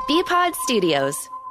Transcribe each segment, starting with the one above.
BPod Studios.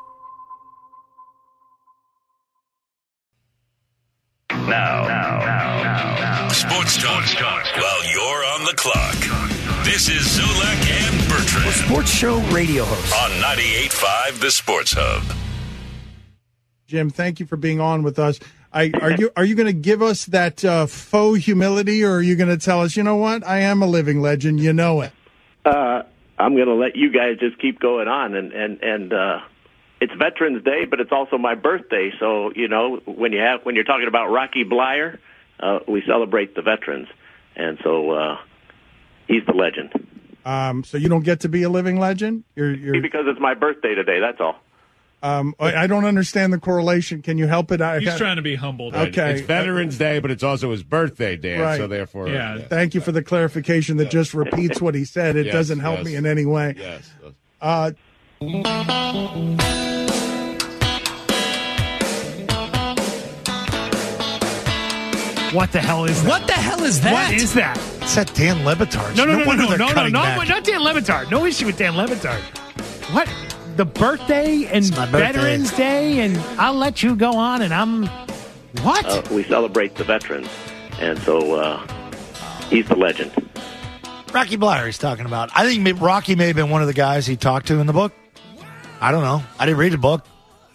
Now. Sports talk while you're on the clock. This is Zulek and Bertrand. Sports show radio host. On 98.5 The Sports Hub. Jim, thank you for being on with us. Are you going to give us that faux humility, or are you going to tell us, you know what, I am a living legend, you know it? I'm going to let you guys just keep going on, and it's Veterans Day, but it's also my birthday. So when you're talking about Rocky Bleier, we celebrate the veterans, and so he's the legend. So you don't get to be a living legend? You're... Because it's my birthday today. That's all. I don't understand the correlation. Can you help it? He's trying to be humble. Okay. It's Veterans Day, but it's also his birthday, Dan. Right. So therefore, Thank you for the clarification that just repeats what he said. It doesn't help me in any way. Yes. What the hell is that? What the hell is that? What is that? It's that Dan Le Batard. No, back. not Dan Le Batard. No issue with Dan Le Batard. What? The birthday and Veterans Day, and I'll let you go on, and I'm... What? We celebrate the veterans, and so he's the legend. Rocky Bleier he's talking about. I think Rocky may have been one of the guys he talked to in the book. I don't know. I didn't read the book.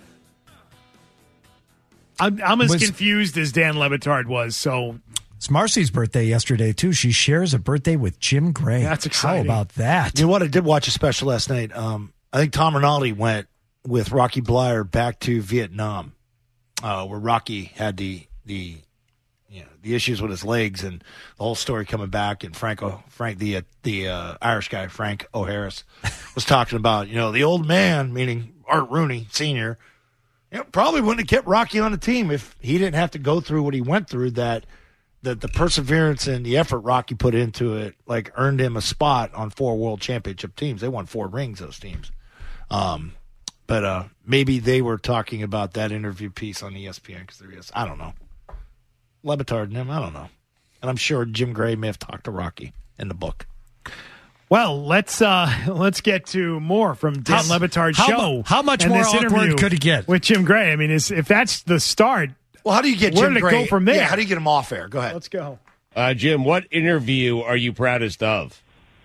I'm as confused as Dan Le Batard was, so... It's Marcy's birthday yesterday, too. She shares a birthday with Jim Gray. That's exciting. How about that? You know what? I did watch a special last night. I think Tom Rinaldi went with Rocky Bleier back to Vietnam, where Rocky had the issues with his legs and the whole story coming back. And the Irish guy, Frank O'Harris, was talking about, the old man, meaning Art Rooney Sr., probably wouldn't have kept Rocky on the team if he didn't have to go through what he went through, that the perseverance and the effort Rocky put into it, earned him a spot on 4 world championship teams. They won 4 rings, those teams. But maybe they were talking about that interview piece on ESPN because there is. I don't know. Le Batard and him, I don't know. And I'm sure Jim Gray may have talked to Rocky in the book. Well, let's get to more from Dan Le Batard's show. How much more awkward could it get? With Jim Gray? I mean, if that's the start, well, how do you get where Jim did Gray? it go from there? Yeah, how do you get him off air? Go ahead. Let's go. Jim, what interview are you proudest of?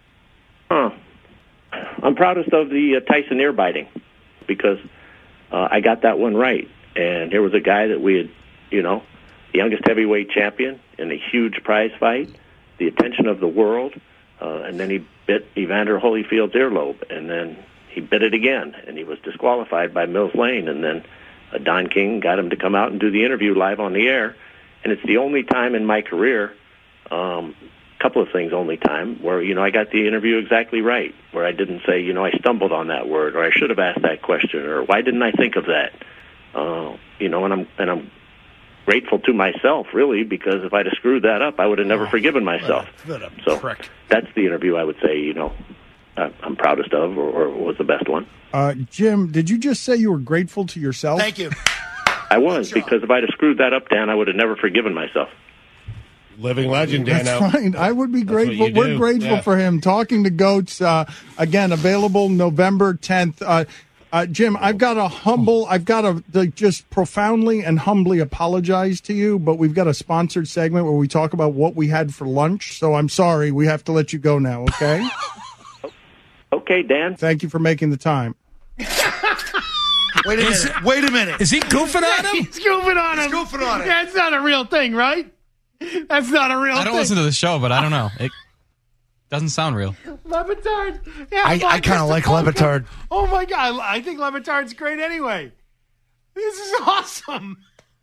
I'm proudest of the Tyson ear biting because I got that one right. And here was a guy that we had, the youngest heavyweight champion in a huge prize fight, the attention of the world, and then he bit Evander Holyfield's earlobe, and then he bit it again, and he was disqualified by Mills Lane, and then Don King got him to come out and do the interview live on the air, and it's the only time in my career, couple of things only time, where, I got the interview exactly right, where I didn't say, I stumbled on that word, or I should have asked that question, or why didn't I think of that? And I'm grateful to myself, really, because if I'd have screwed that up, I would have never forgiven myself. So correct. That's the interview I would say, I'm proudest of, or was the best one. Jim, did you just say you were grateful to yourself? Thank you. I was, because if I'd have screwed that up, Dan, I would have never forgiven myself. Living legend, Dan. That's fine. I would be grateful. We're grateful for him. Talking to Goats, again, available November 10th. Jim, I've got to just profoundly and humbly apologize to you, but we've got a sponsored segment where we talk about what we had for lunch. So I'm sorry. We have to let you go now, okay? Okay, Dan. Thank you for making the time. Wait a minute. Is he goofing on him? He's goofing on him. He's goofing on him. Yeah, it's not a real thing, right? That's not a real thing. I don't listen to the show, but I don't know. It doesn't sound real. Le Batard. Yeah, I kind of like Le Batard. Oh, my God. I think Le Batard's great anyway. This is awesome.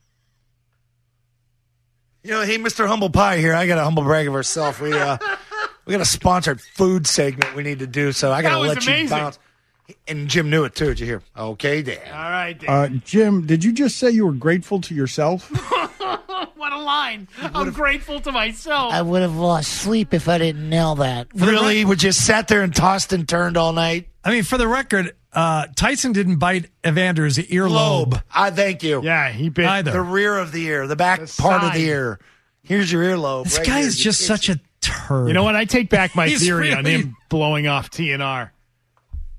Hey, Mr. Humble Pie here. I got a humble brag of ourselves. We got a sponsored food segment we need to do, so I got to let you bounce. And Jim knew it, too. Did you hear? Okay, Dan. All right, Dan. Jim, did you just say you were grateful to yourself? What a line. I'm grateful to myself. I would have lost sleep if I didn't nail that. Really? We just sat there and tossed and turned all night? I mean, for the record, Tyson didn't bite Evander's earlobe. Thank you. Yeah, he bit either. The rear of the ear, the back part of the ear. Here's your earlobe. This guy is just such a turd. You know what? I take back my theory on him blowing off TNR.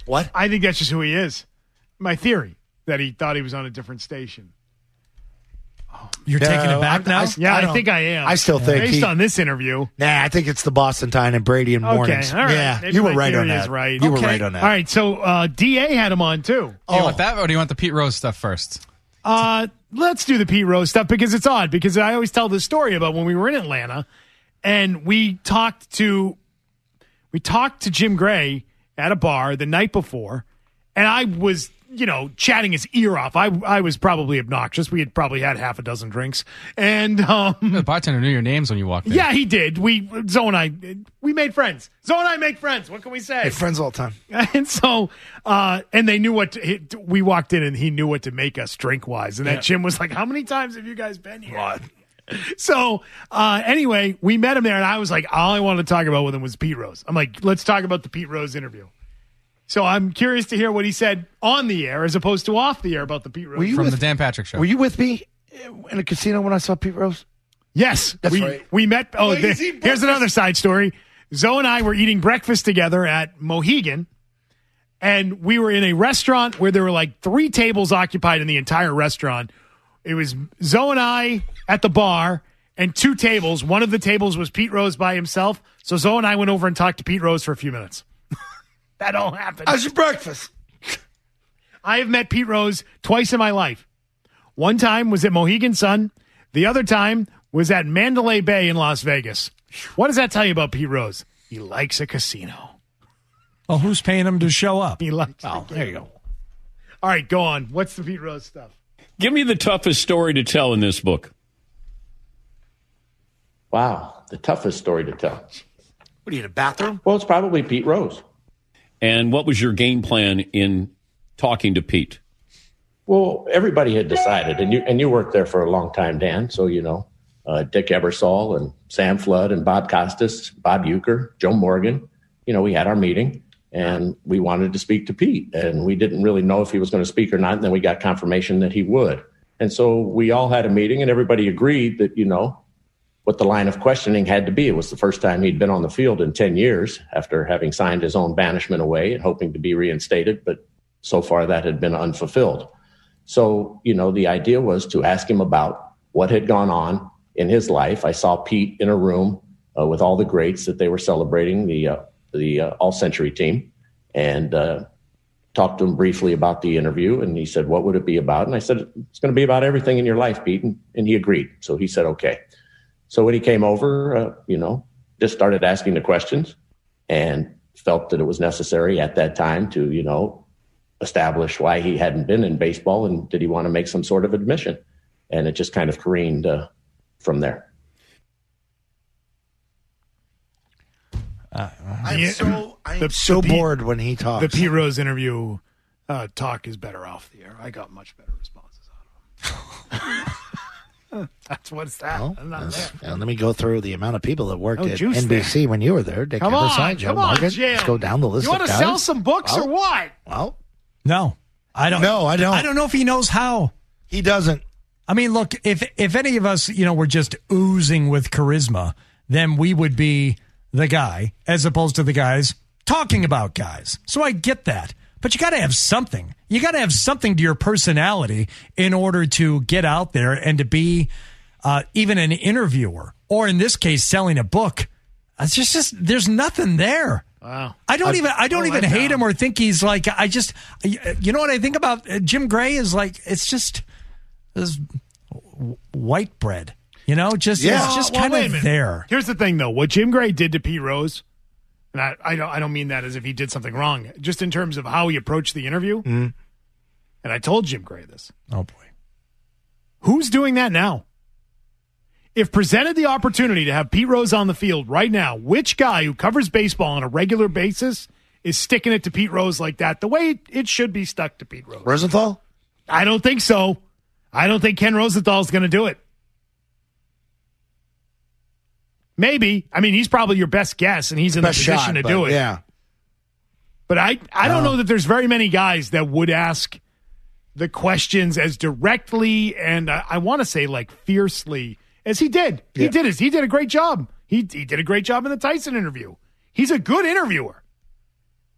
What? I think that's just who he is. My theory, that he thought he was on a different station. You're taking it back now? I think I am. I still think based on this interview. Nah, I think it's the Boston Time and Brady and Mornings. Okay, all right. Yeah, Maybe you were my right on theory that. is right. You were right on that. All right, so DA had him on too. Do you want that, or do you want the Pete Rose stuff first? Let's do the Pete Rose stuff because it's odd. Because I always tell this story about when we were in Atlanta, and we talked to Jim Gray at a bar the night before, and I was, chatting his ear off. I was probably obnoxious. We had probably had half a dozen drinks, and the bartender knew your names when you walked in. Yeah, he did. Zoe and I, we made friends. Zoe and I make friends. What can we say? Hey, friends all the time. And so, and they knew we walked in, and he knew what to make us drink wise. And that Jim was like, "How many times have you guys been here?" What? So anyway, we met him there, and I was like, all I wanted to talk about with him was Pete Rose. I'm like, let's talk about the Pete Rose interview. So I'm curious to hear what he said on the air as opposed to off the air about the Pete Rose. From the Dan Patrick Show. Were you with me in a casino when I saw Pete Rose? Yes. That's right. We met. Here's another side story. Zoe and I were eating breakfast together at Mohegan, and we were in a restaurant where there were like 3 tables occupied in the entire restaurant. It was Zoe and I at the bar and 2 tables. One of the tables was Pete Rose by himself. So Zoe and I went over and talked to Pete Rose for a few minutes. That all happened. How's your breakfast? I have met Pete Rose twice in my life. One time was at Mohegan Sun. The other time was at Mandalay Bay in Las Vegas. What does that tell you about Pete Rose? He likes a casino. Well, who's paying him to show up? He likes there you go. All right, go on. What's the Pete Rose stuff? Give me the toughest story to tell in this book. Wow, the toughest story to tell. What are you in a bathroom? Well, it's probably Pete Rose. And what was your game plan in talking to Pete? Well, everybody had decided, and you worked there for a long time, Dan, so you know, Dick Ebersol and Sam Flood and Bob Costas, Bob Euchre, Joe Morgan. We had our meeting, and we wanted to speak to Pete, and we didn't really know if he was going to speak or not, and then we got confirmation that he would. And so we all had a meeting, and everybody agreed that, what the line of questioning had to be. It was the first time he'd been on the field in 10 years after having signed his own banishment away and hoping to be reinstated, but so far that had been unfulfilled. So, the idea was to ask him about what had gone on in his life. I saw Pete in a room with all the greats that they were celebrating, the All-Century team, and talked to him briefly about the interview. And he said, what would it be about? And I said, it's going to be about everything in your life, Pete. And he agreed. So he said, okay. So when he came over, just started asking the questions and felt that it was necessary at that time to, establish why he hadn't been in baseball and did he want to make some sort of admission. And it just kind of careened from there. I'm so bored when he talks. The Pete Rose interview talk is better off the air. I got much better responses out of him. That's what's that. Well, let me go through the amount of people that worked at NBC there. When you were there. Dick Come on, Joe Morgan. Jim. Let's go down the list. You want to sell some books or what? Well, no, I don't. No, I don't. I don't know if he knows how. He doesn't. I mean, look, if any of us, were just oozing with charisma, then we would be the guy as opposed to the guys talking about guys. So I get that. But you got to have something. You got to have something to your personality in order to get out there and to be even an interviewer, or in this case, selling a book. It's just there's nothing there. Wow. I don't even hate him or think he's like. You know what I think about Jim Gray is like. It's just this white bread. It's just kind of there. Here's the thing, though. What Jim Gray did to Pete Rose. And I don't mean that as if he did something wrong, just in terms of how he approached the interview. Mm. And I told Jim Gray this. Oh, boy. Who's doing that now? If presented the opportunity to have Pete Rose on the field right now, which guy who covers baseball on a regular basis is sticking it to Pete Rose like that, the way it should be stuck to Pete Rose? Rosenthal? I don't think so. I don't think Ken Rosenthal is going to do it. Maybe. I mean, he's probably your best guess, and he's in the position to do it. Yeah. But I don't know that there's very many guys that would ask the questions as directly and I want to say like fiercely as he did. He did a great job. He did a great job in the Tyson interview. He's a good interviewer.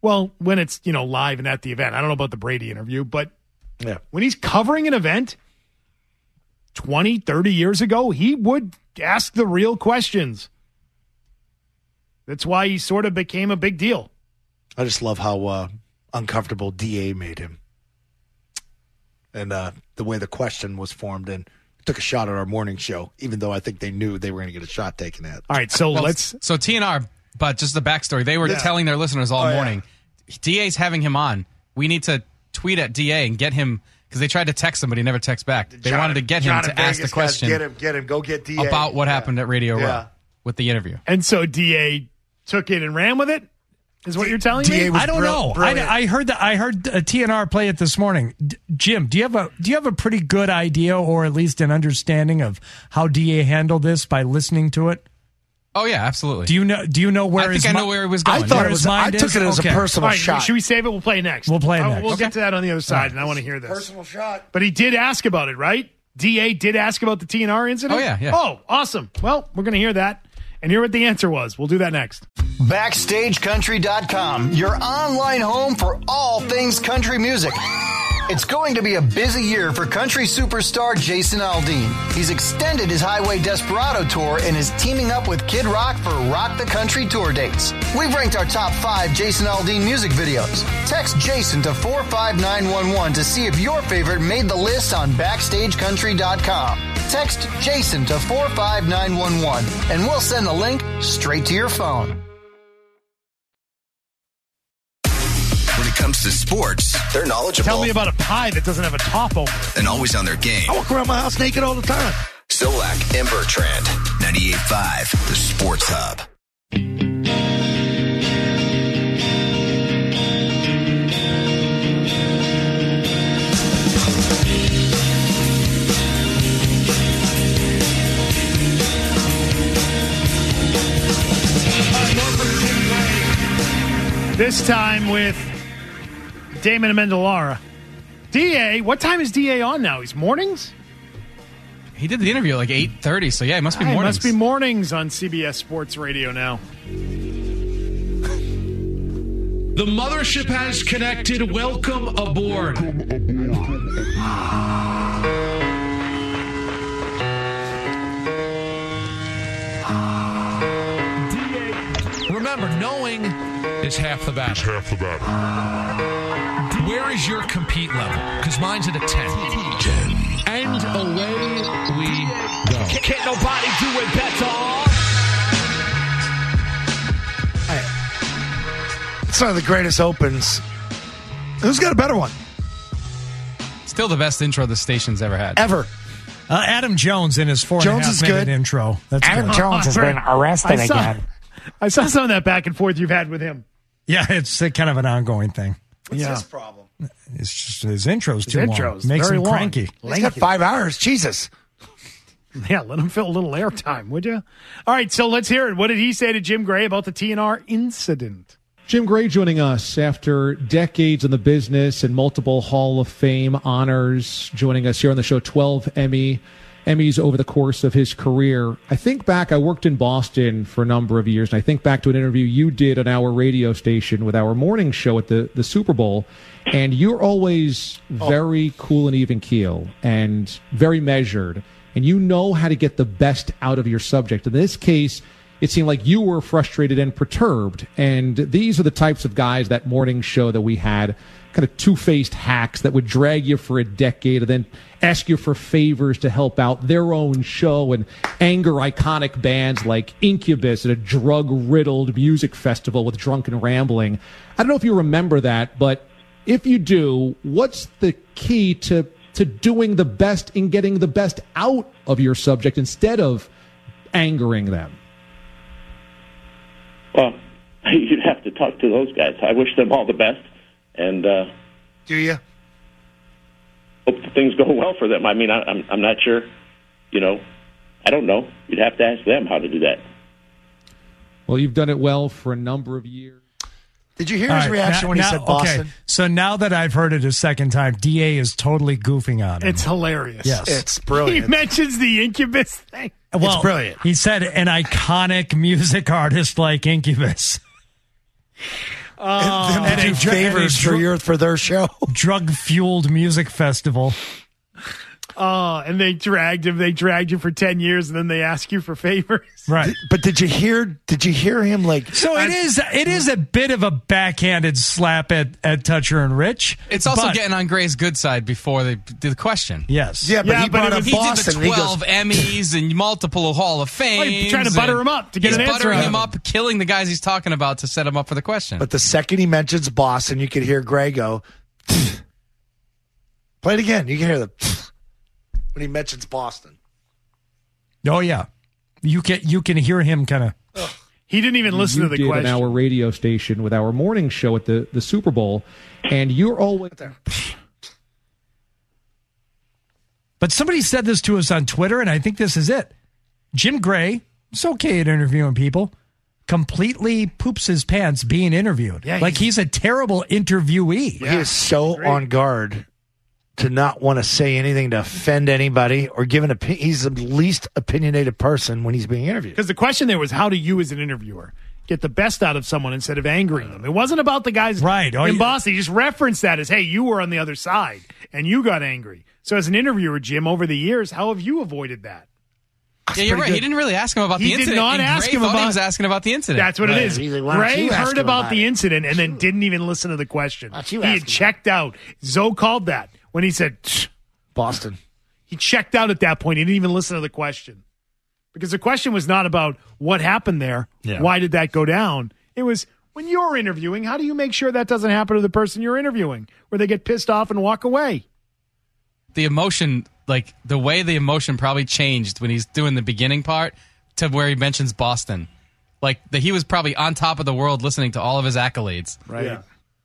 Well, when it's, live and at the event. I don't know about the Brady interview, but when he's covering an event 20, 30 years ago, he would ask the real questions. That's why he sort of became a big deal. I just love how uncomfortable DA made him. And the way the question was formed, and took a shot at our morning show, even though I think they knew they were going to get a shot taken at. All right, so So TNR, but just the backstory, they were telling their listeners all morning, DA's having him on. We need to tweet at DA and get him, because they tried to text him, but he never texts back. They wanted to get him to ask the question. Get him, go get DA. About what happened at Radio Row with the interview. And so DA took it and ran with it, is what you're telling me? I don't know. I heard TNR play it this morning. Jim, do you have a pretty good idea, or at least an understanding of how DA handled this by listening to it? Oh yeah, absolutely. Do you know where? I know where he was going. I took it as a personal shot. Should we save it? We'll play it next. We'll play it next. We'll get to that on the other side, and I want to hear this. Personal shot. But he did ask about it, right? DA did ask about the TNR incident? Oh yeah. Oh, awesome. Well, we're going to hear that and hear what the answer was. We'll do that next. BackstageCountry.com, your online home for all things country music. It's going to be a busy year for country superstar Jason Aldean. He's extended his Highway Desperado tour and is teaming up with Kid Rock for Rock the Country tour dates. We've ranked our top 5 Jason Aldean music videos. Text Jason to 45911 to see if your favorite made the list on BackstageCountry.com. Text Jason to 45911 and we'll send the link straight to your phone. When it comes to sports, they're knowledgeable. Tell me about a pie that doesn't have a top over it. And always on their game. I walk around my house naked all the time. Zolak and Bertrand, 98.5, the Sports Hub. This time with Damon Amendolara. DA, what time is DA on now? He's mornings? He did the interview at like 8:30, so yeah, it must be mornings. It must be mornings on CBS Sports Radio now. The mothership has connected. Welcome aboard. Remember, knowing is half the battle. Where is your compete level? Because mine's at a 10. And away we go. Can't nobody do it better. It's one of the greatest opens. Who's got a better one? Still the best intro the station's ever had. Ever. Adam Jones in his 4.5 minute intro. That's Adam good. Jones has been arrested again. I saw some of that back and forth you've had with him. Yeah, it's kind of an ongoing thing. What's his problem? It's just his intro's too long. Makes him cranky. He's got 5 hours. Jesus. Yeah, let him fill a little airtime, would you? All right, so let's hear it. What did he say to Jim Gray about the TNR incident? Jim Gray joining us after decades in the business and multiple Hall of Fame honors, joining us here on the show, 12 Emmys over the course of his career. I think back, I worked in Boston for a number of years, and I think back to an interview you did on our radio station with our morning show at the Super Bowl, and you're always very cool and even keel and very measured, and you know how to get the best out of your subject. In this case, it seemed like you were frustrated and perturbed, and these are the types of guys, that morning show that we had, kind of two-faced hacks that would drag you for a decade and then ask you for favors to help out their own show and anger iconic bands like Incubus at a drug-riddled music festival with drunken rambling. I don't know if you remember that, but if you do, what's the key to doing the best in getting the best out of your subject instead of angering them? Well, you'd have to talk to those guys. I wish them all the best. And do you? Hope things go well for them. I mean, I'm not sure. I don't know. You'd have to ask them how to do that. Well, you've done it well for a number of years. Did you hear his reaction when he said Boston? Okay. So now that I've heard it a second time, DA is totally goofing on him. It's hilarious. Yes. It's brilliant. He mentions the Incubus thing. Well, it's brilliant. He said an iconic music artist like Incubus. And do favors for their show. Drug-fueled music festival. And they dragged him. They dragged you for 10 years, and then they ask you for favors. Right. But did you hear him like? So it is a bit of a backhanded slap at Toucher and Rich. It's also getting on Gray's good side before they did the question. Yes. Yeah, but he brought up Boston. He did the 12 Emmys and multiple Hall of Fame. Trying to butter him up to get an answer. He's buttering him up, killing the guys he's talking about to set him up for the question. But the second he mentions Boston, you could hear Gray go. Play it again. You can hear the. When he mentions Boston. Oh, yeah. You can hear him kind of. He didn't even listen to the question. On our radio station with our morning show at the Super Bowl, and you're always there. But somebody said this to us on Twitter, and I think this is it. Jim Gray, it's okay at interviewing people, completely poops his pants being interviewed. Yeah, he's a terrible interviewee. Yeah. He is so on guard to not want to say anything to offend anybody or give an opinion. He's the least opinionated person when he's being interviewed. Because the question there was, how do you as an interviewer get the best out of someone instead of angering them? It wasn't about the guys in Boston. He just referenced that as, hey, you were on the other side and you got angry. So as an interviewer, Jim, over the years, how have you avoided that? Yeah, you're right. Good. He didn't really ask him about the incident. He did not ask him about. He was asking about the incident. That's what it is. Gray heard about the incident and then didn't even listen to the question. He had checked out. Zoe called that when he said Boston. He checked out at that point. He didn't even listen to the question because the question was not about what happened there. Yeah. Why did that go down? It was when you're interviewing. How do you make sure that doesn't happen to the person you're interviewing, where they get pissed off and walk away? The emotion. Like, the way the emotion probably changed when he's doing the beginning part to where he mentions Boston. Like, he was probably on top of the world listening to all of his accolades. Right. Yeah.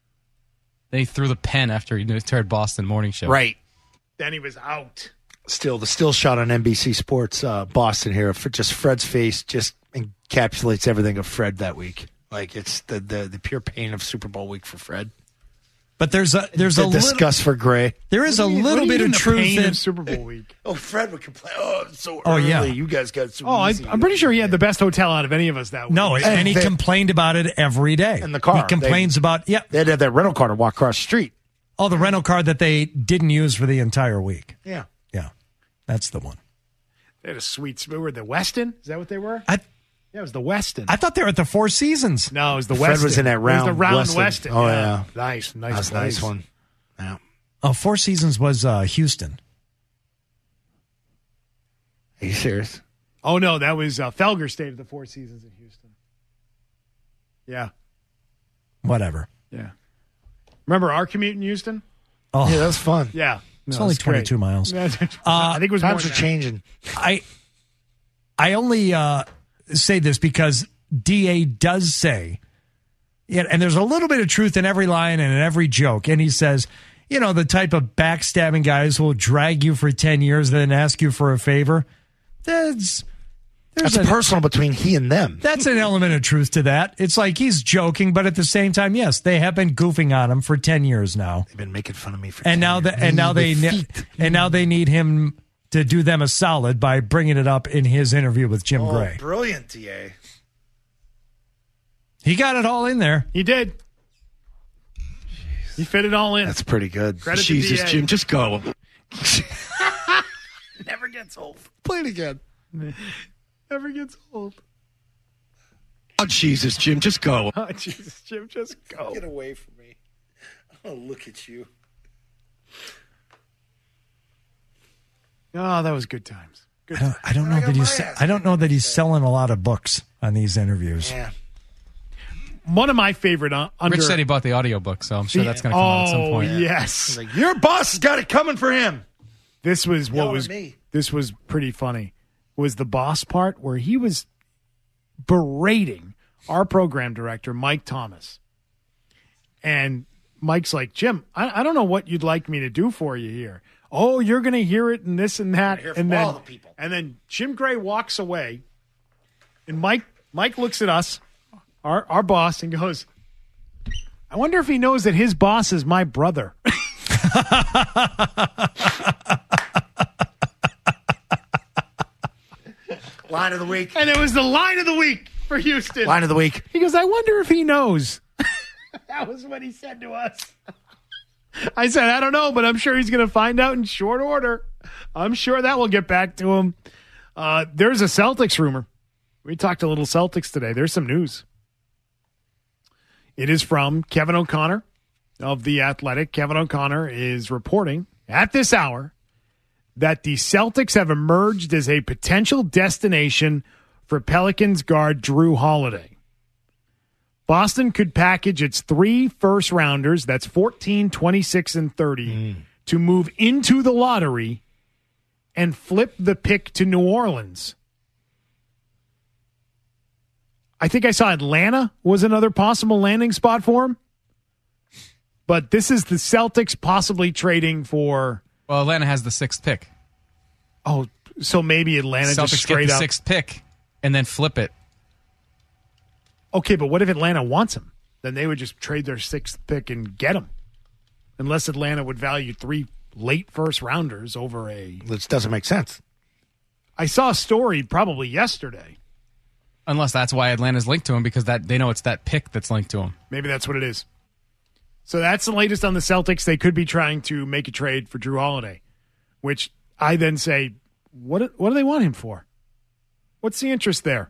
Then he threw the pen after he heard Boston morning show. Right. Then he was out. The still shot on NBC Sports Boston here. Just Fred's face just encapsulates everything of Fred that week. Like, it's the pure pain of Super Bowl week for Fred. But there's a disgust for Gray. There is a little bit of truth in Super Bowl week. Fred would complain. It's so early. Yeah. You guys got so easy. I'm pretty sure he had the best hotel out of any of us that week. No, and he complained about it every day. In the car. He complains about They had to have that rental car to walk across the street. Oh, the rental car that they didn't use for the entire week. Yeah. Yeah. That's the one. They had a sweet. We were the Westin. Is that what they were? Yeah, it was the Westin. I thought they were at the Four Seasons. No, it was the Westin. Fred was in that round. It was the round Westin. Oh, yeah. Nice. That's a nice one. Yeah. Oh, Four Seasons was Houston. Are you serious? Oh, no, that was Felger stayed at the Four Seasons in Houston. Yeah. Whatever. Yeah. Remember our commute in Houston? Oh, yeah, that was fun. Yeah. It's only 22 miles. I think it was times are changing. I only say this because DA does say, and there's a little bit of truth in every line and in every joke. And he says, the type of backstabbing guys who will drag you for 10 years and then ask you for a favor. That's personal between he and them. That's an element of truth to that. It's like he's joking, but at the same time, yes, they have been goofing on him for 10 years now. They've been making fun of me for 10 years. And now they need him to do them a solid by bringing it up in his interview with Jim Gray. Brilliant, DA. He got it all in there. He did. He fit it all in. That's pretty good. Credit Jesus, to DA. Jim, just go. Never gets old. Play it again. Never gets old. Oh, Jesus, Jim, just go. Oh, Jesus, Jim, just go. Get away from me. Oh, look at you. Oh, that was good times. I don't know that he's selling a lot of books on these interviews. Yeah. One of my favorite Rich said he bought the audiobook, so I'm sure that's going to come out at some point. Oh, yes. Like, your boss has got it coming for him. This was this was pretty funny. Was the boss part where he was berating our program director, Mike Thomas. And Mike's like, Jim, I don't know what you'd like me to do for you here. Oh, you're going to hear it and this and that. And then Jim Gray walks away, and Mike looks at us, our boss, and goes, I wonder if he knows that his boss is my brother. Line of the week. And it was the line of the week for Houston. Line of the week. He goes, I wonder if he knows. That was what he said to us. I said, I don't know, but I'm sure he's going to find out in short order. I'm sure that will get back to him. There's a Celtics rumor. We talked a little Celtics today. There's some news. It is from Kevin O'Connor of The Athletic. Kevin O'Connor is reporting at this hour that the Celtics have emerged as a potential destination for Pelicans guard Drew Holiday. Boston could package its 3 first-rounders, that's 14, 26, and 30, to move into the lottery and flip the pick to New Orleans. I think I saw Atlanta was another possible landing spot for him. But this is the Celtics possibly trading for... Well, Atlanta has the 6th pick. Oh, so maybe Atlanta Celtics just straight get the up... 6th pick and then flip it. Okay, but what if Atlanta wants him? Then they would just trade their 6th pick and get him. Unless Atlanta would value 3 late first-rounders over a... Which doesn't make sense. I saw a story probably yesterday. Unless that's why Atlanta's linked to him, because they know it's that pick that's linked to him. Maybe that's what it is. So that's the latest on the Celtics. They could be trying to make a trade for Drew Holiday, which I then say, what do they want him for? What's the interest there?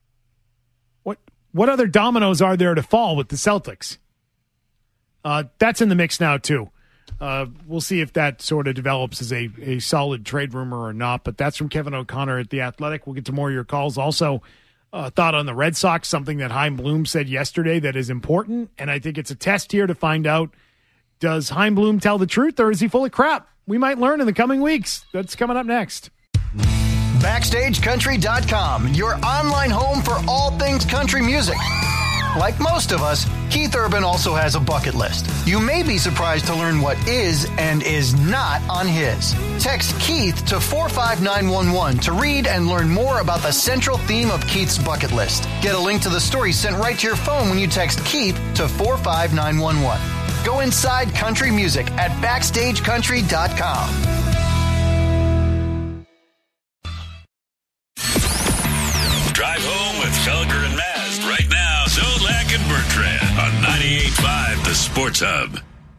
What other dominoes are there to fall with the Celtics? That's in the mix now, too. We'll see if that sort of develops as a solid trade rumor or not, but that's from Kevin O'Connor at The Athletic. We'll get to more of your calls. Also, thought on the Red Sox, something that Chaim Bloom said yesterday that is important, and I think it's a test here to find out, does Chaim Bloom tell the truth or is he full of crap? We might learn in the coming weeks. That's coming up next. BackstageCountry.com, your online home for all things country music. Like most of us, Keith Urban also has a bucket list. You may be surprised to learn what is and is not on his. Text Keith to 45911 to read and learn more about the central theme of Keith's bucket list. Get a link to the story sent right to your phone when you text Keith to 45911. Go inside country music at BackstageCountry.com. Drive home with Felger and Maz right now. Zolak and Bertrand on 98.5 The Sports Hub.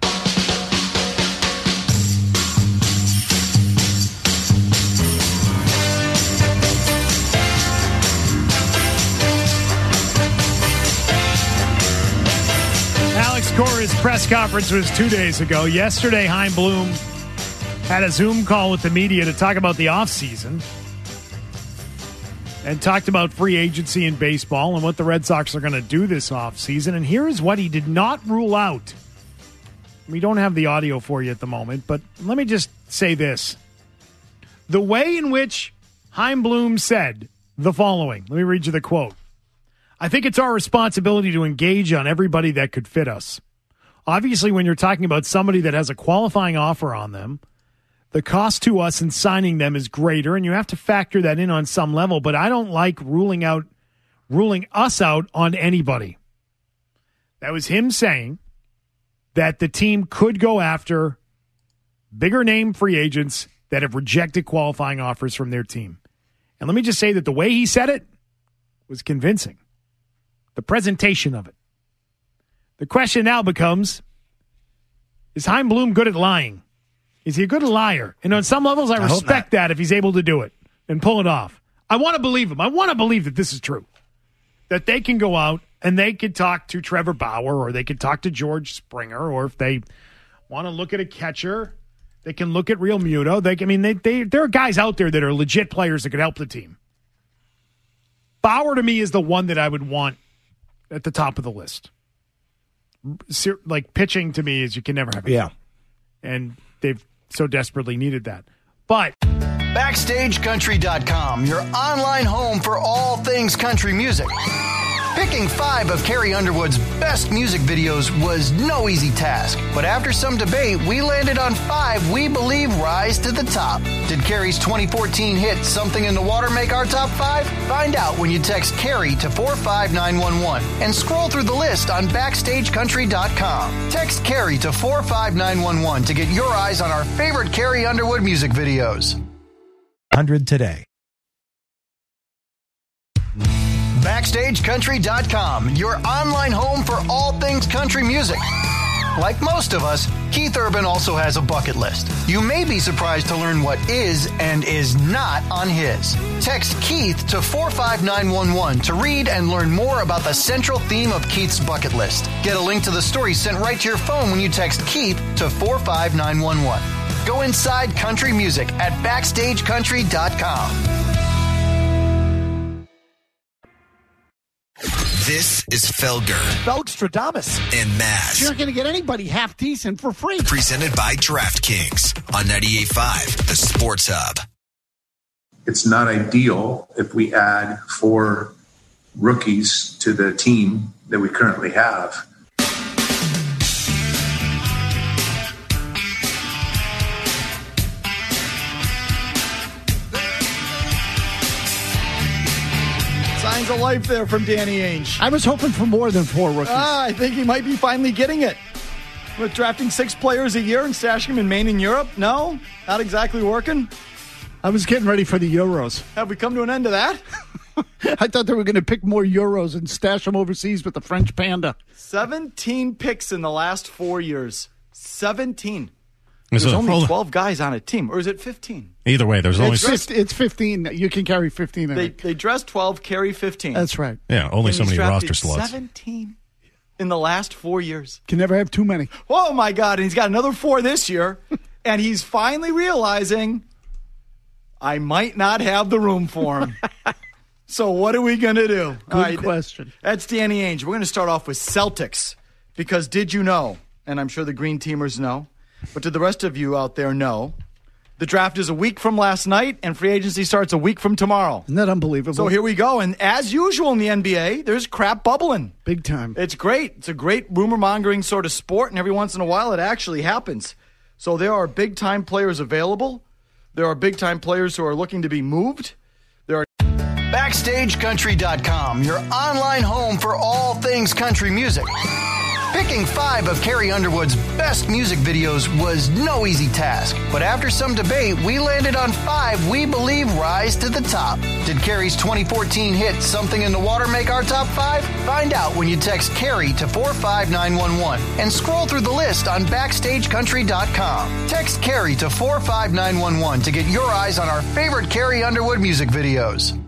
Alex Cora's press conference was 2 days ago. Yesterday, Chaim Bloom had a Zoom call with the media to talk about the offseason and talked about free agency in baseball and what the Red Sox are going to do this offseason. And here's what he did not rule out. We don't have the audio for you at the moment, but let me just say this. The way in which Chaim Bloom said the following, let me read you the quote. I think it's our responsibility to engage on everybody that could fit us. Obviously, when you're talking about somebody that has a qualifying offer on them, the cost to us in signing them is greater, and you have to factor that in on some level, but I don't like ruling us out on anybody. That was him saying that the team could go after bigger name free agents that have rejected qualifying offers from their team. And let me just say that the way he said it was convincing. The presentation of it. The question now becomes, is Chaim Bloom good at lying? Is he a good liar? And on some levels, I respect that if he's able to do it and pull it off. I want to believe him. I want to believe that this is true. That they can go out and they could talk to Trevor Bauer or they could talk to George Springer, or if they want to look at a catcher, they can look at Real Muto. There are guys out there that are legit players that could help the team. Bauer, to me, is the one that I would want at the top of the list. Like, pitching to me is you can never have it. Yeah. And they've so desperately needed that. But BackstageCountry.com, your online home for all things country music. Picking 5 of Carrie Underwood's best music videos was no easy task, but after some debate, we landed on 5 we believe rise to the top. Did Carrie's 2014 hit Something in the Water make our top 5? Find out when you text Carrie to 45911 and scroll through the list on BackstageCountry.com. Text Carrie to 45911 to get your eyes on our favorite Carrie Underwood music videos. 100 today. BackstageCountry.com, your online home for all things country music. Like most of us, Keith Urban also has a bucket list. You may be surprised to learn what is and is not on his. Text Keith to 45911 to read and learn more about the central theme of Keith's bucket list. Get a link to the story sent right to your phone when you text Keith to 45911. Go inside country music at BackstageCountry.com. This is Felger. Felgstradamus. And Maz. You're not going to get anybody half decent for free. Presented by DraftKings on 98.5, the Sports Hub. It's not ideal if we add 4 rookies to the team that we currently have. Signs of life there from Danny Ainge. I was hoping for more than 4 rookies. I think he might be finally getting it. With drafting 6 players a year and stashing them in Maine and Europe? No, not exactly working. I was getting ready for the Euros. Have we come to an end to that? I thought they were going to pick more Euros and stash them overseas with the French Panda. 17 picks in the last 4 years. 17. There's only 12 guys on a team. Or is it 15? Either way, there's only... It's 15. You can carry 15 in it. They dress 12, carry 15. That's right. Yeah, only so many roster slots. 17 in the last 4 years. Can never have too many. Oh, my God. And he's got another 4 this year. And he's finally realizing, I might not have the room for him. So what are we going to do? Good question. That's Danny Ainge. We're going to start off with Celtics. Because did you know, and I'm sure the Green Teamers know, but did the rest of you out there know, the draft is a week from last night, and free agency starts a week from tomorrow. Isn't that unbelievable? So here we go. And as usual in the NBA, there's crap bubbling. Big time. It's great. It's a great rumor-mongering sort of sport, and every once in a while it actually happens. So there are big-time players available. There are big-time players who are looking to be moved. There are BackstageCountry.com, your online home for all things country music. Picking 5 of Carrie Underwood's best music videos was no easy task. But after some debate, we landed on 5 we believe rise to the top. Did Carrie's 2014 hit Something in the Water make our top 5? Find out when you text Carrie to 45911 and scroll through the list on BackstageCountry.com. Text Carrie to 45911 to get your eyes on our favorite Carrie Underwood music videos.